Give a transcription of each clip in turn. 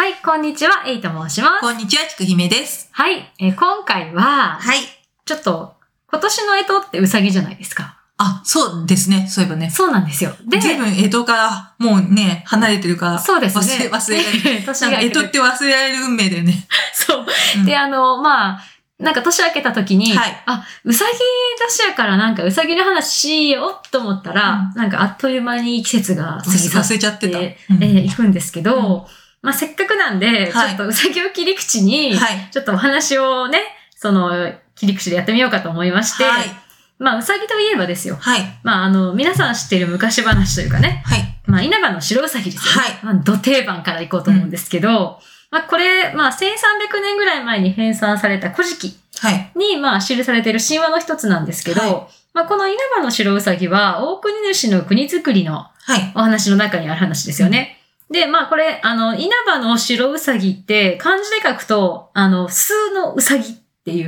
はい、こんにちは、エイと申します。 こんにちは、きくひめです。 はい、今回は、 はい。 ちょっと、今年の干支ってうさぎじゃないですか。 あ、そうですね。そういえばね。 そうなんですよ。 で、随分干支からもうね、離れてるから。 そうですね。 忘れられる。 年が干支って忘れられる運命だよね。 そう。で、なんか年明けた時に、 はい。 うさぎ年やからなんかうさぎの話しようと思ったら、なんかあっという間に季節が過ぎ去って、 忘れちゃってた。 行くんですけど、せっかくなんで、ちょっとうさぎを切り口に、ちょっとお話をね、切り口でやってみようかと思いまして、 はい。 うさぎといえばですよ。 はい。 皆さん知っている昔話というかね。 はい。 稲葉の白うさぎですよね。 はい。 ど定番からいこうと思うんですけど、これ、1300年ぐらい前に編纂された古事記に、記されている神話の一つなんですけど、この稲葉の白うさぎは、大国主の国づくりのお話の中にある話ですよね。で、これ、稲葉の白うさぎって、漢字で書くと、巣のうさぎっていう、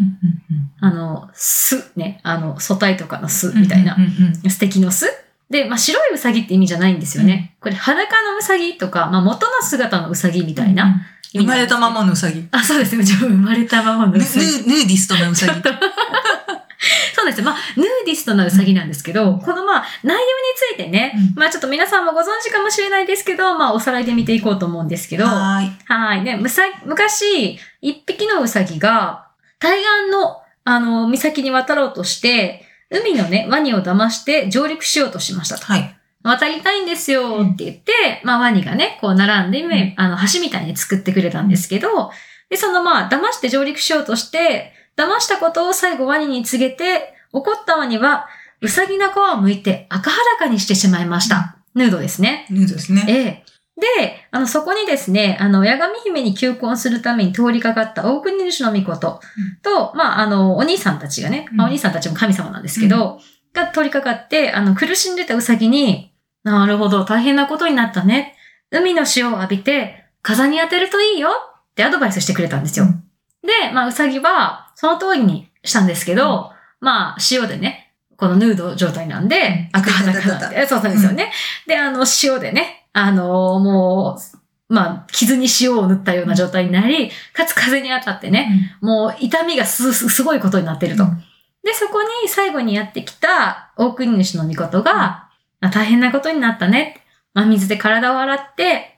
巣ね、素体とかの巣みたいな、素敵の巣で、白いうさぎって意味じゃないんですよね。これ、裸のうさぎとか、元の姿のうさぎみたいな。 生まれたままのうさぎ。 あ、そうですね。生まれたままのうさぎ。 ヌーディストなうさぎ。 そうですね。ヌーディストなうさぎなんですけど、この内容についてね、ちょっと皆さんもご存知かもしれないですけど、おさらいで見ていこうと思うんですけど、はい。ね、昔、一匹のうさぎが、対岸の、岬に渡ろうとして、海のね、ワニを騙して上陸しようとしましたと。 はい。 渡りたいんですよって言って、ワニがね、こう並んで、橋みたいに作ってくれたんですけど、で、騙して上陸しようとして、騙したことを最後ワニに告げて、怒ったワニは、うさぎの皮を剥いて赤裸にしてしまいました。ヌードですね。 ヌードですね。 で、そこにですね、八神姫に求婚するために通りかかった大国主の御事と、お兄さんたちがね、お兄さんたちも神様なんですけど、が通りかかって、苦しんでたうさぎに、なるほど、大変なことになったね。海の塩を浴びて、風に当てるといいよってアドバイスしてくれたんですよ。で、うさぎは、その通りにしたんですけど、塩でね、このヌード状態なんで、赤裸になって、そうですよね。で、塩でね、傷に塩を塗ったような状態になり、かつ風に当たってね、もう痛みがすごいことになっていると。で、そこに最後にやってきた大国主の御事が、大変なことになったね。水で体を洗って、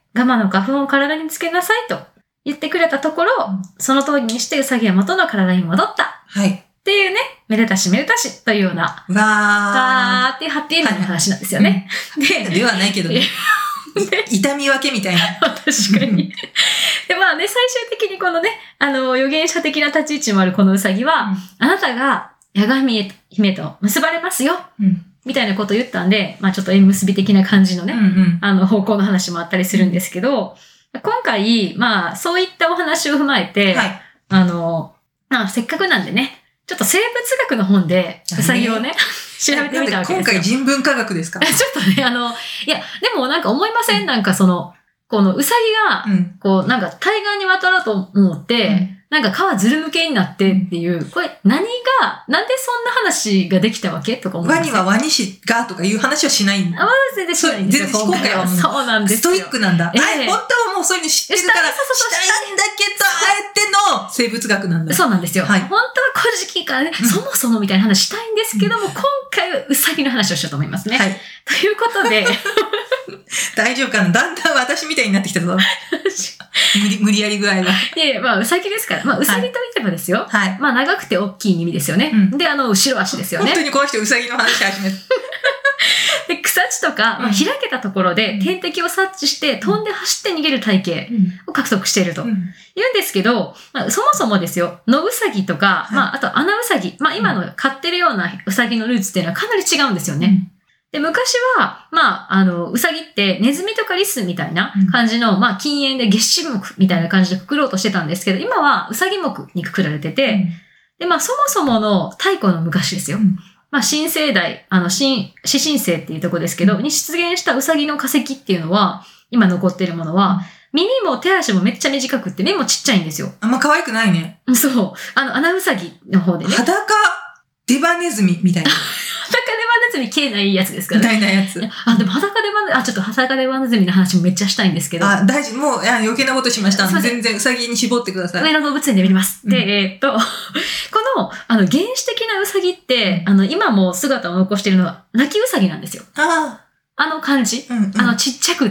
ガマの花粉を体につけなさいと言ってくれたところ、その通りにしてウサギは元の体に戻った。 はい。 っていうね、めでたしめでたしというような、 わーっていうハッピーエンドの話なんですよね。 ではないけどね。痛み分けみたいな。 確かに。で、最終的にこのね、預言者的な立ち位置もあるこのウサギは、あなたが八神姫と結ばれますよ。みたいなことを言ったんで、ちょっと縁結び的な感じのね、方向の話もあったりするんですけど、今回、そういったお話を踏まえて、せっかくなんでね、ちょっと生物学の本で、うさぎをね、調べてみたわけですよ。 今回人文科学ですか？ ちょっとね、いや、でもなんか思いません？なんかこのうさぎが、なんか対岸に渡ろうと思って、なんか皮ずるむけになってっていう、これなんでそんな話ができたわけとか思います。 ワニはワニ氏がとかいう話はしないんだ。 全然しないんですよ。 今回はもうそうなんですよ。 ストイックなんだ。本当はもうそういうの知ってるからしたいんだけど、あえての生物学なんだ。 そうなんですよ。本当は古事記からね、そもそもみたいな話したいんですけども、今回はウサギの話をしようと思いますね。ということで、 大丈夫かな？だんだん私みたいになってきたぞ。無理やり具合が。 ウサギですから。ウサギといえばですよ。長くて大きい耳ですよね。で、後ろ足ですよね。 本当にこの人ウサギの話始めた。 で、草地とか、開けたところで天敵を察知して飛んで走って逃げる体型を獲得していると。言うんですけど、そもそもですよ、野ウサギとか、あと穴ウサギ、今の飼ってるようなウサギのルーツっていうのはかなり違うんですよね。で、昔は、ウサギってネズミとかリスみたいな感じの、禁煙で月歯目みたいな感じでくくろうとしてたんですけど、今はウサギ目にくくられてて、で、そもそもの太古の昔ですよ。新生代、新生っていうとこですけど、に出現したウサギの化石っていうのは、今残ってるものは、耳も手足もめっちゃ短くって目もちっちゃいんですよ。 あんま可愛くないね。 そう。穴ウサギの方でね。 裸デバネズミみたいな。 裸デバネズズミ毛ないやつですからね。ないやつ。 でもちょっと裸でワナズミの話もめっちゃしたいんですけど。 大事。もう、余計なことしました。全然、ウサギに絞ってください。 上野動物園で見ます。で、この、原始的なウサギって、今も姿を残しているのは、泣きウサギなんですよ。感じ、ちっちゃくって、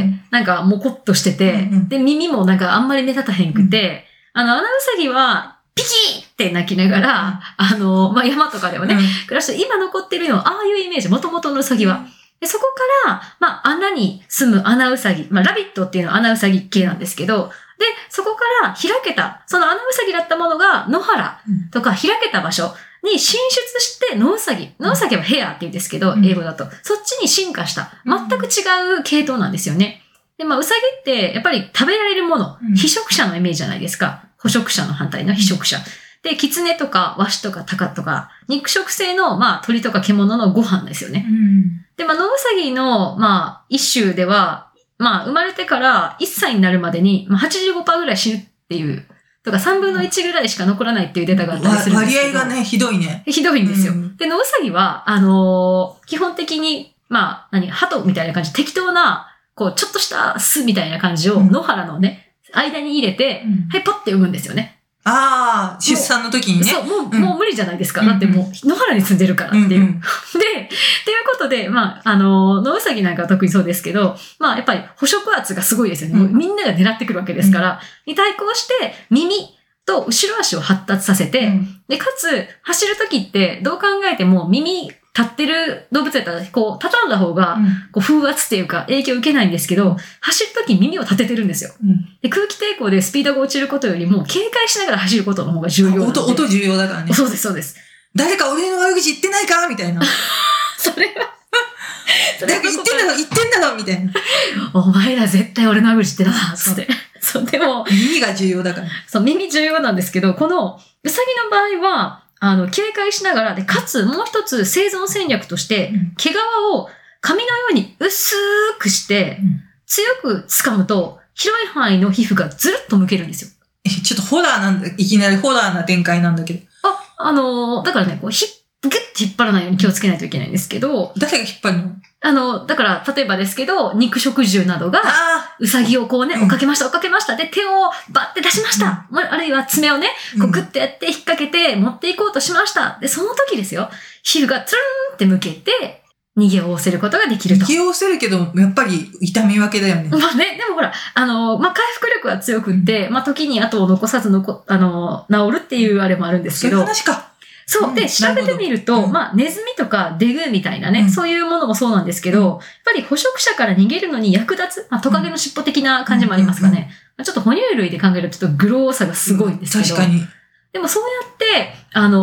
なんか、もこっとしてて、で、耳もなんかあんまり目立たへんくて、アナウサギは、ピキーって泣きながら、山とかでもね、暮らして、今残ってるのは、ああいうイメージ、元々のウサギは。で、そこから、穴に住むアナウサギ、ラビットっていうのはアナウサギ系なんですけど、で、そこから開けた、そのアナウサギだったものが野原とか開けた場所に進出して野ウサギはヘアって言うんですけど、英語だと。そっちに進化した、全く違う系統なんですよね。で、ウサギってやっぱり食べられるもの、被食者のイメージじゃないですか。捕食者の反対の被食者。で、キツネとかワシとかタカとか、肉食性の、鳥とか獣のご飯ですよね。で、野ウサギの、一種では、生まれてから1歳になるまでに、85% ぐらい死ぬっていう、とか3分の1ぐらいしか残らないっていうデータがあったりするんですけど。 割合がね、ひどいね。 ひどいんですよ。で、野ウサギは、基本的に、鳩みたいな感じ、適当な、ちょっとした巣みたいな感じを野原のね、間に入れて、はい、ポッて産むんですよね。 出産の時にね。 そう、もう無理じゃないですか。だってもう、野原に住んでるからっていう。で、っていうことで、野ウサギなんかは特にそうですけど、やっぱり捕食圧がすごいですよね。もうみんなが狙ってくるわけですから、に対抗して、耳と後ろ足を発達させて、で、かつ、走る時って、どう考えても耳、立ってる動物だったら、畳んだ方が、風圧っていうか影響を受けないんですけど、走るとき耳を立ててるんですよ。で、空気抵抗でスピードが落ちることよりも、警戒しながら走ることの方が重要なんで。 音重要だからね。 そうです、そうです。 誰か俺の悪口言ってないかみたいな。 それは。 誰か言ってんだろみたいな。 お前ら絶対俺の悪口言ってな、つって。そう、でも。 耳が重要だから。 そう、耳重要なんですけど、この、ウサギの場合は、警戒しながら、で、かつ、もう一つ生存戦略として、毛皮を紙のように薄くして、強く掴むと、広い範囲の皮膚がずるっと剥けるんですよ。 ちょっとホラーなんだ、いきなりホラーな展開なんだけど。 だからね、グッて引っ張らないように気をつけないといけないんですけど。 誰が引っ張るの？だから、例えばですけど、肉食獣などが、ウサギを追っかけました。で、手をバッて出しました。あるいは爪をね、グッてやって引っ掛けて持っていこうとしました。で、その時ですよ、皮膚がツルンって向けて、逃げを押せることができると。 逃げを押せるけど、やっぱり痛み分けだよね。 でもほら、回復力は強くって、時に後を残さず治るっていうあれもあるんですけど。 そういう話か。 そう。で、調べてみると、ネズミとかデグみたいなね、そういうものもそうなんですけど、やっぱり捕食者から逃げるのに役立つ、トカゲの尻尾的な感じもありますかね。ちょっと哺乳類で考えるとちょっとグローさがすごいんですけど。 確かに。 でもそうやって、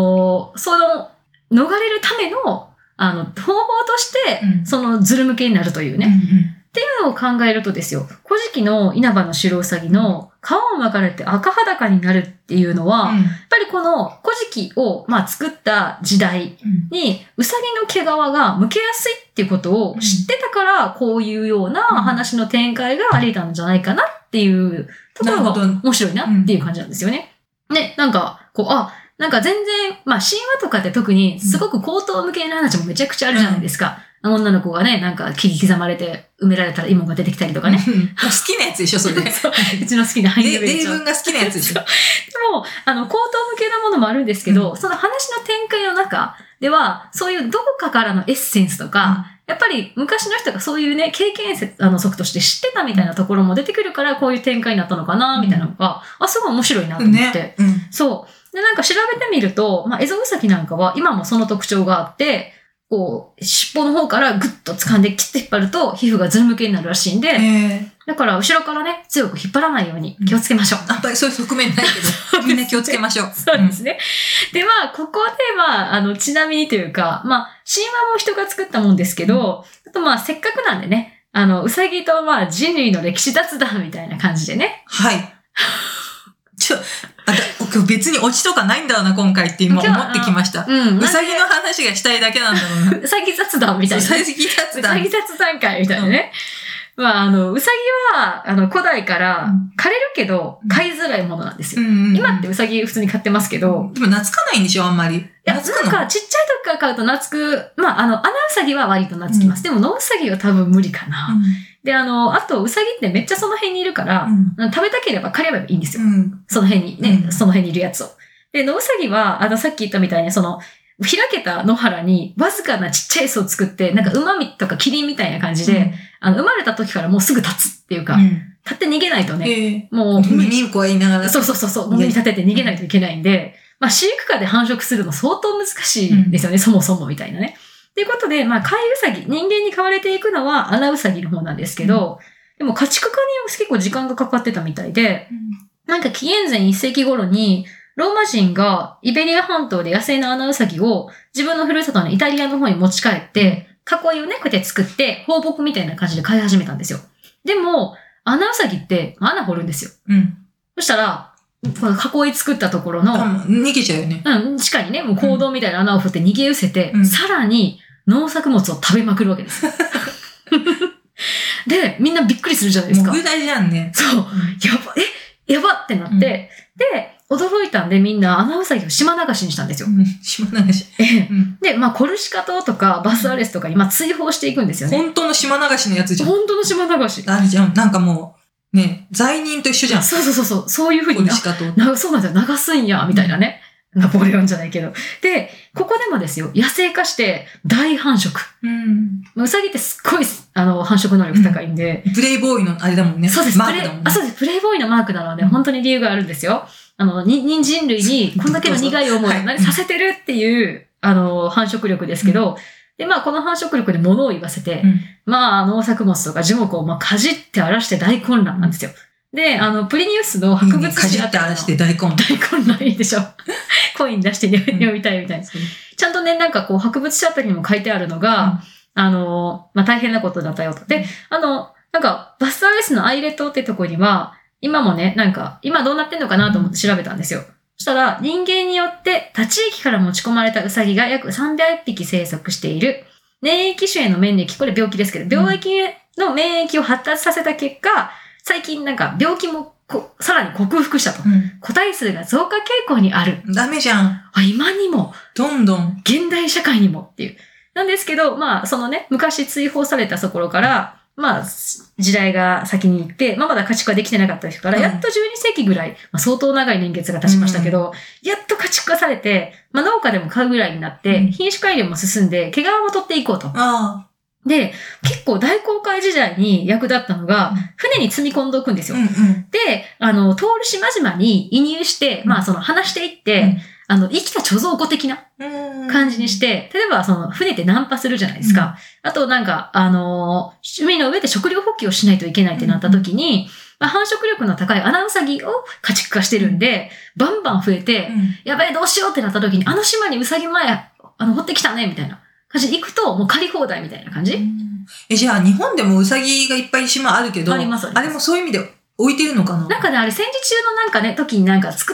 逃れるための、方法として、ズル向けになるというね。っていうのを考えるとですよ、古事記の稲葉の白ウサギの皮を巻かれて赤裸になるっていうのは、やっぱりこの古事記を作った時代に、ウサギの毛皮が剥けやすいっていうことを知ってたから、こういうような話の展開があり得たんじゃないかなっていうところが面白いなっていう感じなんですよね。ね、なんか全然、神話とかって特にすごく高等向けな話もめちゃくちゃあるじゃないですか。女の子がね、切り刻まれて埋められたら芋が出てきたりとかね。 好きなやつでしょ、それ。 うちの好きなハインドベルチョ。 例文が好きなやつでしょ。でも、高等向けなものもあるんですけど、その話の展開の中では、そういうどこかからのエッセンスとか、やっぱり昔の人がそういうね、経験則として知ってたみたいなところも出てくるから、こういう展開になったのかな、みたいなのが、すごい面白いなと思って。そう。で、調べてみると、エゾウサギなんかは今もその特徴があって、尻尾の方からグッと掴んでキッと引っ張ると皮膚がずる向けになるらしいんで、だから後ろからね、強く引っ張らないように気をつけましょう。 やっぱりそういう側面ないけど、みんな気をつけましょう。 そうですね。で、ここでちなみにというか、神話も人が作ったもんですけど、あとせっかくなんでね、ウサギと人類の歴史雑談みたいな感じでね。 はい。別にオチとかないんだろうな、今回って今思ってきました。うさぎの話がしたいだけなんだろうな。 うさぎ雑談みたいな。 うさぎ雑談。 うさぎ雑談会みたいなね。 まあ、うさぎは、古代から枯れるけど、飼いづらいものなんですよ。今ってうさぎ普通に飼ってますけど。 でも懐かないんでしょ、あんまり。 いや、なんか、ちっちゃい時から飼うと懐く、まあ、アナウサギは割と懐きます。でも、ノウサギは多分無理かな。で、あと、うさぎってめっちゃその辺にいるから、食べたければ狩ればいいんですよ。その辺にね、その辺にいるやつを。で、ノウサギは、さっき言ったみたいに、開けた野原にわずかなちっちゃい巣を作って、なんか馬とかキリンみたいな感じで、生まれた時からもうすぐ立つっていうか、立って逃げないとね、もう、 耳こう言いながら。 そう、耳立てて逃げないといけないんで、まあ飼育下で繁殖するの相当難しいですよね、そもそもみたいなね。ということで、まあ飼いウサギ、人間に飼われていくのはアナウサギの方なんですけど、でも家畜化に結構時間がかかってたみたいで、なんか紀元前1世紀頃に、ローマ人がイベリア半島で野生のアナウサギを自分のふるさとのイタリアの方に持ち帰って、囲いをね、こうやって作って放牧みたいな感じで飼い始めたんですよ。でも、アナウサギって穴掘るんですよ。そしたら、この囲い作ったところの、 逃げちゃうよね。 地下にね、もう坑道みたいな穴を掘って逃げ失せて、さらに農作物を食べまくるわけですよ。で、みんなびっくりするじゃないですか。 もう具体じゃんね。 そう。やばってなって、で、驚いたんでみんなアナウサギを島流しにしたんですよ。 島流し。 で、まあ、コルシカ島とかバスアレスとかに追放していくんですよね。 本当の島流しのやつじゃん。 本当の島流し。 あるじゃん。なんかもう、ね、罪人と一緒じゃん。 そう。そういう風に。 コルシカ島。 そうなんですよ。流すんや、みたいなね。ナポレオンじゃないけど。で、ここでもですよ、野生化して大繁殖。ウサギってすっごい、繁殖能力高いんで。 プレイボーイのあれだもんね。 そうです。 マークだもんね。 そうです。プレイボーイのマークなので、本当に理由があるんですよ。人参類にこんだけの苦い思いをさせてるっていう、繁殖力ですけど、で、まあ、この繁殖力で物を言わせて、まあ、農作物とか樹木をかじって荒らして大混乱なんですよ。で、プリニウスの博物誌かじって荒らして大混乱。 大混乱いいでしょ。コイン出して読みたいみたいな。ちゃんとね、なんかこう、博物誌あたりにも書いてあるのが、まあ、大変なことだったよと。で、なんか、バスアレスのアイレ島ってとこには、今もね、なんか、今どうなってんのかなと思って調べたんですよ。そしたら、人間によって他地域から持ち込まれたウサギが約300匹生息している。粘液種への免疫、これ病気ですけど、病気の免疫を発達させた結果、最近なんか病気もさらに克服したと。個体数が増加傾向にある。 ダメじゃん。 今にも。 どんどん。 現代社会にもっていう。なんですけど、まあ、そのね、昔追放されたところから、まあ、時代が先に行って、まあまだ家畜化できてなかった人から、やっと12世紀ぐらい、まあ相当長い年月が経ちましたけど、やっと家畜化されて、まあ農家でも買うぐらいになって、品種改良も進んで、毛皮も取っていこうと。で、結構大航海時代に役立ったのが、船に積み込んでおくんですよ。で、通る島々に移入して、まあその離していって、生きた貯蔵庫的な感じにして、例えばその船ってナンパするじゃないですか。あとなんか、海の上で食料補給をしないといけないってなった時に、まあ、繁殖力の高いアナウサギを家畜化してるんで、バンバン増えて、やべえどうしようってなった時に、島にウサギ前、掘ってきたね、みたいな感じで行くと、もう借り放題みたいな感じ。 じゃあ日本でもウサギがいっぱい島あるけど、 あります。 あれもそういう意味で置いてるのかな？ なんかね、あれ戦時中のなんかね、時になんか作って、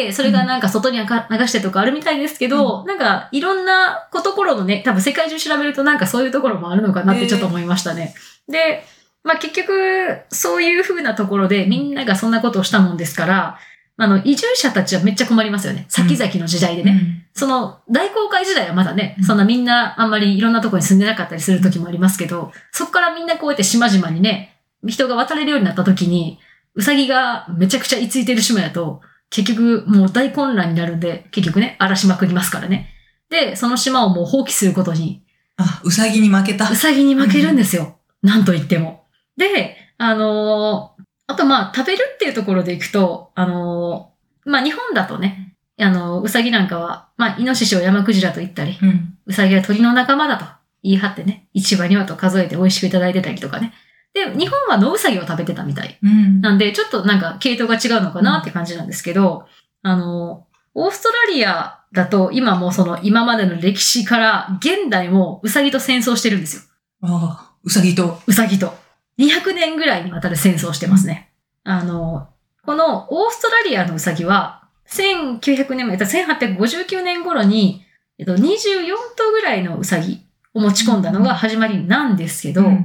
それがなんか外に流してとかあるみたいですけど、なんかいろんなところのね、多分世界中調べるとなんかそういうところもあるのかなってちょっと思いましたね。で、まあ結局、そういう風なところでみんながそんなことをしたもんですから、移住者たちはめっちゃ困りますよね。先々の時代でね。その、大航海時代はまだね、そんなみんなあんまりいろんなところに住んでなかったりする時もありますけど、そこからみんなこうやって島々にね、人が渡れるようになった時に、ウサギがめちゃくちゃ居ついてる島やと、結局もう大混乱になるんで、結局ね、荒らしまくりますからね。で、その島をもう放棄することに。 ウサギに負けた。 ウサギに負けるんですよ。なんと言っても。で、あとまあ食べるっていうところでいくと、まあ日本だとね、ウサギなんかは、まあイノシシを山クジラと言ったり、ウサギは鳥の仲間だと言い張ってね、1羽2羽と数えて美味しくいただいてたりとかね。で、日本は野ウサギを食べてたみたい。なんで、ちょっとなんか系統が違うのかなって感じなんですけど、オーストラリアだと今もその今までの歴史から現代もウサギと戦争してるんですよ。 ウサギと。 ウサギと。200年ぐらいにわたる戦争をしてますね。このオーストラリアのウサギは、1900年前、1859年頃に、24頭ぐらいのウサギを持ち込んだのが始まりなんですけど、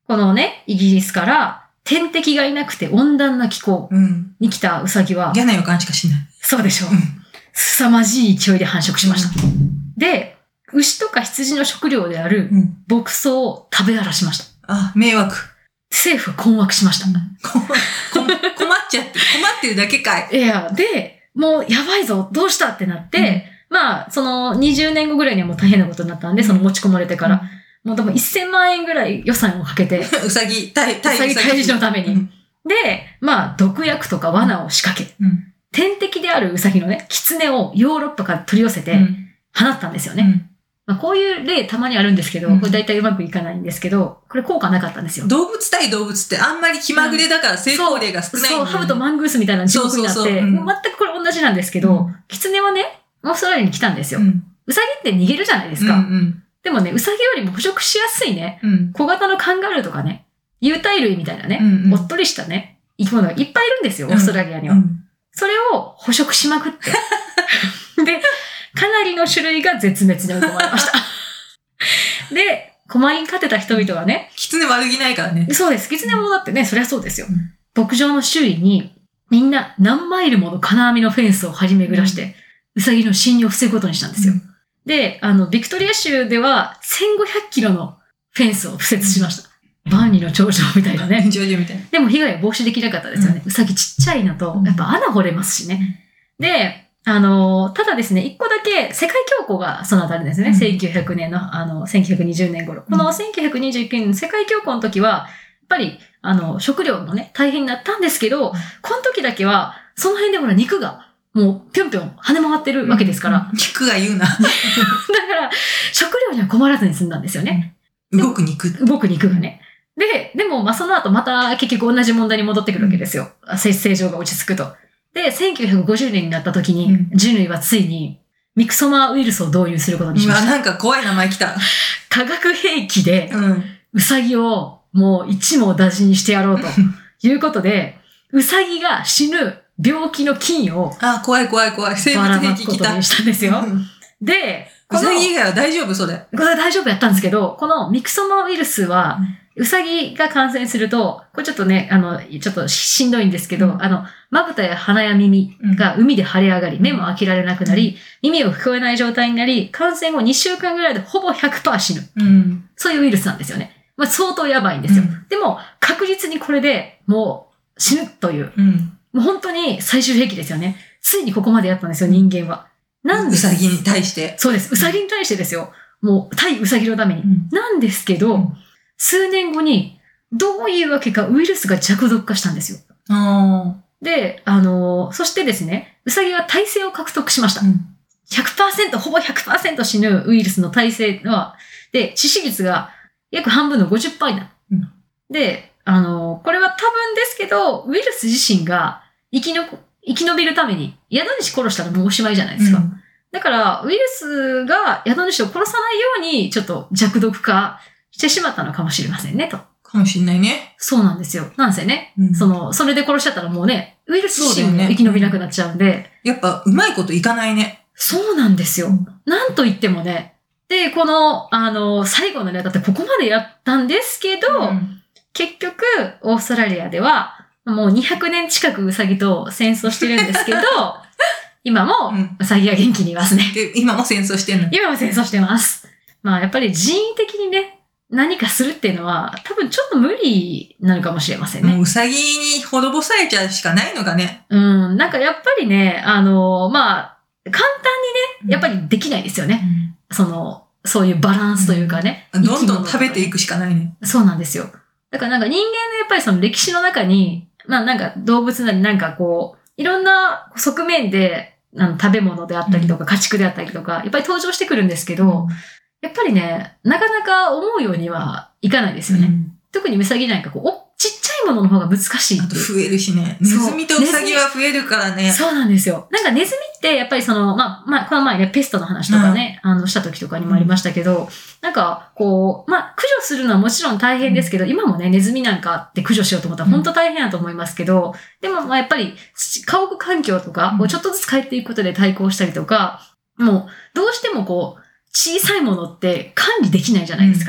このね、イギリスから天敵がいなくて温暖な気候に来たウサギは、 嫌な予感しかしない。 そうでしょう。凄まじい勢いで繁殖しました。で、牛とか羊の食料である牧草を食べ荒らしました。 あ、迷惑。 政府は困惑しました。 困っちゃって、困ってるだけかい。 いや、で、もうやばいぞ、どうしたってなって、まあ、その20年後ぐらいにはもう大変なことになったんで、その持ち込まれてから、もう多分1000万円ぐらい予算をかけて、 うさぎ退治のために。で、まあ、毒薬とか罠を仕掛け、天敵であるウサギのね、狐をヨーロッパから取り寄せて、放ったんですよね。まあ、こういう例たまにあるんですけど、これ大体うまくいかないんですけど、これ効果なかったんですよ。 動物対動物ってあんまり気まぐれだから成功例が少ないんだよね。 そう、ハブとマングースみたいな地獄になって、全くこれ同じなんですけど、狐はね、オーストラリアに来たんですよ。ウサギって逃げるじゃないですか。でもね、ウサギよりも捕食しやすいね、小型のカンガルーとかね、有袋類みたいなね、おっとりしたね、生き物がいっぱいいるんですよ、オーストラリアには。それを捕食しまくって。で、かなりの種類が絶滅に追い込まれました。で、困りに勝てた人々はね。 狐悪気ないからね。 そうです。狐もだってね、そりゃそうですよ。牧場の周囲に、みんな何マイルもの金網のフェンスを張り巡らして、ウサギの侵入を防ぐことにしたんですよ。で、ビクトリア州では1500キロのフェンスを敷設しました。万里の長城みたいなね。 長城みたいな。 でも被害は防止できなかったですよね。ウサギちっちゃいのと、やっぱ穴掘れますしね。で、ただですね、一個だけ世界恐慌がそのあたりですね。1900年の、1920年頃。この1929年の世界恐慌の時は、やっぱり、食料もね、大変になったんですけど、この時だけは、その辺でほら肉が、もうぴょんぴょん跳ね回ってるわけですから。 肉が言うな。だから、食料には困らずに済んだんですよね。 動く肉がね。でも、まあ、その後また結局同じ問題に戻ってくるわけですよ。正常が落ち着くと。で、1950年になった時に、人類はついに、ミクソマウイルスを導入することにしました。 なんか怖い名前来た。 化学兵器で、ウサギをもう一網打尽にしてやろうということで、ウサギが死ぬ病気の菌を、 怖い。生物兵器来た。 にしたんですよ。で、 ウサギ以外は大丈夫それ。 これ大丈夫やったんですけど、このミクソマウイルスは、ウサギが感染すると、これちょっとね、ちょっとしんどいんですけど、まぶたや鼻や耳が海で腫れ上がり、目も開けられなくなり、耳を聞こえない状態になり、感染後2週間ぐらいでほぼ 100% 死ぬ。そういうウイルスなんですよね。まあ、相当やばいんですよ。でも、確実にこれでもう死ぬという、もう本当に最終兵器ですよね。ついにここまでやったんですよ、人間は。 ウサギに対して。 そうです。ウサギに対してですよ。もう、対ウサギのために。なんですけど、数年後に、どういうわけかウイルスが弱毒化したんですよ。で、そしてですね、ウサギは耐性を獲得しました。100%、ほぼ 100% 死ぬウイルスの耐性は、で、致死率が約半分の 50% になる。で、これは多分ですけど、ウイルス自身が生き延びるために、宿主殺したらもうおしまいじゃないですか。だから、ウイルスが宿主を殺さないように、ちょっと弱毒化してしまったのかもしれませんね、と。 かもしれないね。 そうなんですよ。なんですよね。それで殺しちゃったらもうね、ウイルス自身も生き延びなくなっちゃうんで。 やっぱ、うまいこといかないね。 そうなんですよ。なんと言ってもね。で、この、最後のね、だってここまでやったんですけど、結局、オーストラリアでは、もう200年近くウサギと戦争してるんですけど、今もウサギは元気にいますね。 今も戦争してんの？ 今も戦争してます。まあやっぱり人為的にね、何かするっていうのは多分ちょっと無理なのかもしれませんね。 もうウサギに滅ぼされちゃうしかないのかね。 なんかやっぱりね、まあ、簡単にね、やっぱりできないですよね。そういうバランスというかね。 どんどん食べていくしかないね。 そうなんですよ。だからなんか人間のやっぱりその歴史の中に、まあなんか動物なりなんかこう、いろんな側面で、食べ物であったりとか、家畜であったりとか、いっぱい登場してくるんですけど、やっぱりね、なかなか思うようにはいかないですよね。特にウサギなんかこう、ちっちゃいものの方が難しい。 あと増えるしね。ネズミとウサギは増えるからね。 そうなんですよ。なんかネズミってやっぱりまあ、この前ね、ペストの話とかね、した時とかにもありましたけど、なんかこう、まあ、駆除するのはもちろん大変ですけど、今もね、ネズミなんかって駆除しようと思ったら本当大変だと思いますけど、でもまあやっぱり、家屋環境とかをちょっとずつ変えていくことで対抗したりとか、もう、どうしてもこう、小さいものって管理できないじゃないですか。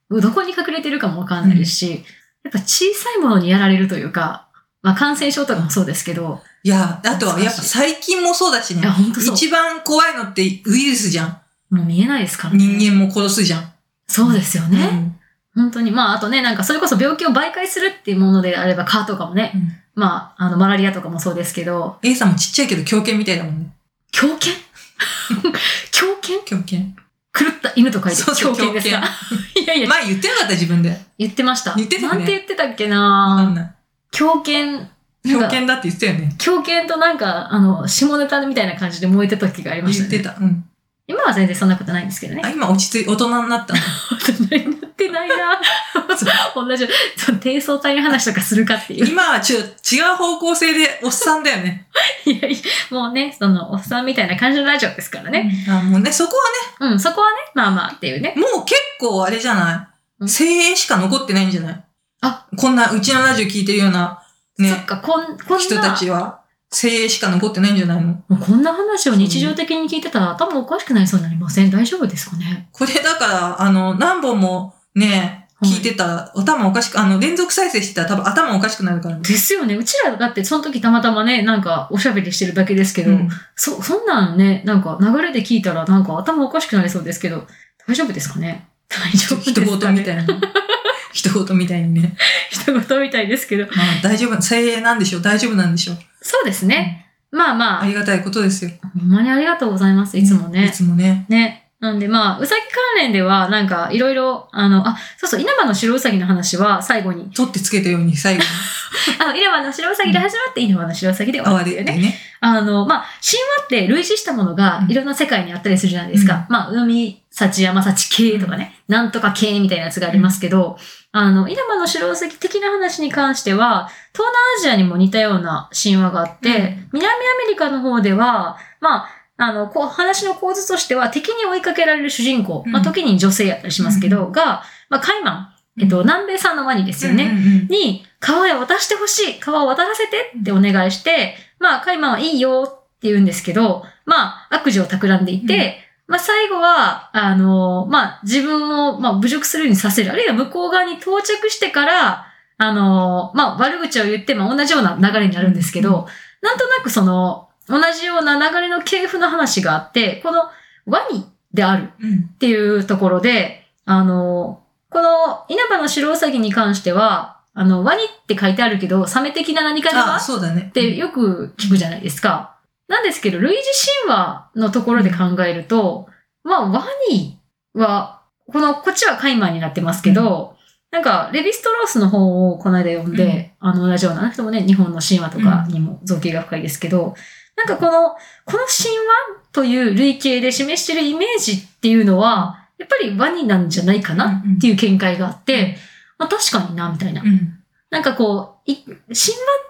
どこに隠れてるかもわかんないですし、やっぱ小さいものにやられるというか、まあ感染症とかもそうですけど。 いや、あとはやっぱ細菌もそうだしね。 いや、本当そう。 一番怖いのってウイルスじゃん。 もう見えないですからね。 人間も殺すじゃん。 そうですよね。本当に。まあ、あとね、なんかそれこそ病気を媒介するっていうものであれば、蚊とかもね。まあ、マラリアとかもそうですけど。 A さんもちっちゃいけど狂犬みたいだもんね。 狂犬狂犬狂犬。 狂った犬と書いて狂犬ですか？いやいや。 前言ってなかった自分で。 言ってました。 言ってたね。 なんて言ってたっけな狂犬。 狂犬だって言ってたよね。 狂犬となんか、下ネタみたいな感じで燃えてた時がありましたね。 言ってた。うん。 今は全然そんなことないんですけどね。 今落ち着いて大人になったの。 大人になってないな同じ、低層体の話とかするかっていう。 今は違う方向性でおっさんだよね。 いやいや、もうね、おっさんみたいな感じのラジオですからね。 もうね、そこはね。そこはね、まあまあっていうね。 もう結構あれじゃない精鋭しか残ってないんじゃない？こんな、うちのラジオ聞いてるような、ね。 そっか、こんな人たちは。精鋭しか残ってないんじゃないの？ もうこんな話を日常的に聞いてたら頭おかしくなりそうになりません？大丈夫ですかね？ これだから、何本もね、聞いてたら、頭おかしく、連続再生してたら多分頭おかしくなるからね。 ですよね。うちらだってその時たまたまね、なんかおしゃべりしてるだけですけど、そんなんね、なんか流れで聞いたらなんか頭おかしくなりそうですけど、大丈夫ですかね？大丈夫ですかね？ 人事みたいな。人事みたいにね。 人事みたいですけど。 まあ大丈夫、精鋭なんでしょう。大丈夫なんでしょう。 そうですね。まあまあ。 ありがたいことですよ。 ほんまにありがとうございます。いつもね。 いつもね。 ね。なんでまあ、うさぎ関連ではなんかいろいろ、そうそう、稲葉の白うさぎの話は最後に。 取ってつけたように最後に。 稲葉の白うさぎで始まって稲葉の白うさぎで終わるっていうね。まあ、神話って類似したものがいろんな世界にあったりするじゃないですか。まあ、海、幸、山幸系とかね、なんとか系みたいなやつがありますけど、稲葉の白うさぎ的な話に関しては、東南アジアにも似たような神話があって、南アメリカの方では、まあ、話の構図としては敵に追いかけられる主人公、まあ、時に女性やったりしますけど、が、まあ、カイマン、南米産のワニですよね、に、川へ渡してほしい、川を渡らせてってお願いして、まあ、カイマンはいいよって言うんですけど、まあ、悪事を企んでいて、まあ、最後は、まあ、自分を、まあ、侮辱するようにさせる。あるいは向こう側に到着してから、まあ、悪口を言って、まあ、同じような流れになるんですけど、なんとなく同じような流れの系譜の話があって、このワニであるっていうところで、この稲葉の白ウサギに関しては、ワニって書いてあるけど、サメ的な何かではそうだね。 ってよく聞くじゃないですか。なんですけど、類似神話のところで考えると、まあ、ワニは、こっちはカイマンになってますけど、なんか、レヴィストロースの本をこの間読んで、同じような人もね、日本の神話とかにも造形が深いですけど、なんかこの神話という類型で示してるイメージっていうのは、やっぱりワニなんじゃないかなっていう見解があって、まあ確かにな、みたいな。なんか神話って、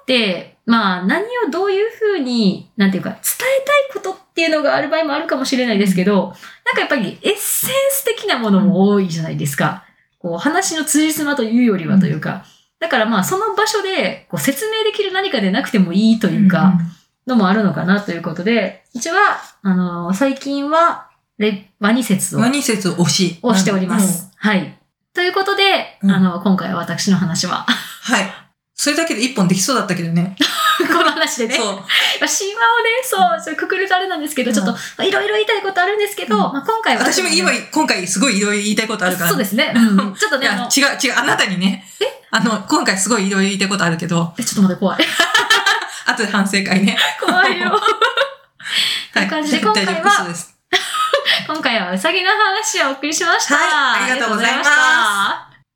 まあ何をどういうふうに、なんていうか、伝えたいことっていうのがある場合もあるかもしれないですけど、なんかやっぱりエッセンス的なものも多いじゃないですか。話の辻褄というよりはというか。だからまあその場所で説明できる何かでなくてもいいというか、のもあるのかなということで、うちは、最近は、ワニ説を。 ワニ説推し。 をしております。はい。ということで、今回は私の話は。 はい。それだけで一本できそうだったけどね。 この話でね。そう。神話をね、そう、くくるとあれなんですけど、ちょっと、いろいろ言いたいことあるんですけど、まあ今回は。 私も今回すごいいろいろ言いたいことあるから。 そうですね。ちょっとね、 違う、あなたにね。今回すごいいろいろ言いたいことあるけど。 ちょっと待って、怖い。 後で反省会ね。 怖いよ。という感じで今回は、今回はうさぎの話をお送りしました。 はい、ありがとうございます。